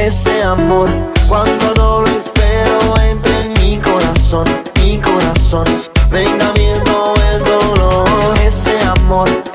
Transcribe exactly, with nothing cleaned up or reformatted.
ese amor. Cuando no lo espero entra en mi corazón, mi corazón. Venga viendo el dolor, ese amor.